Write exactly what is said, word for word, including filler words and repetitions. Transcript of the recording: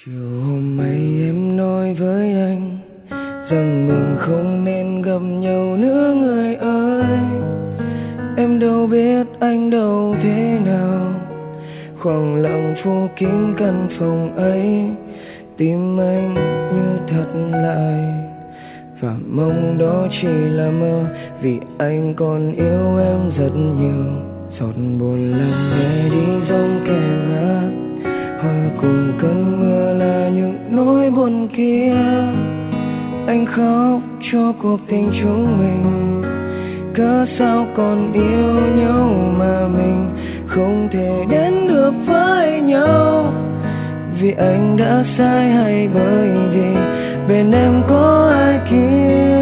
Chiều hôm ấy em nói với anh rằng mình không nên gặp nhau nữa người ơi. Em đâu biết anh đâu thế nào, khoảng lặng phủ kín căn phòng ấy. Tim anh như thất lại và mong đó chỉ là mơ, vì anh còn yêu em rất nhiều. Giọt buồn làm nhẹ đi giống kẻ ngát, hòa cùng cơn mưa là những nỗi buồn kia. Anh khóc cho cuộc tình chúng mình, cớ sao còn yêu nhau mà mình không thể đến được với nhau. Vì anh đã sai hay bởi vì bên em có ai kia?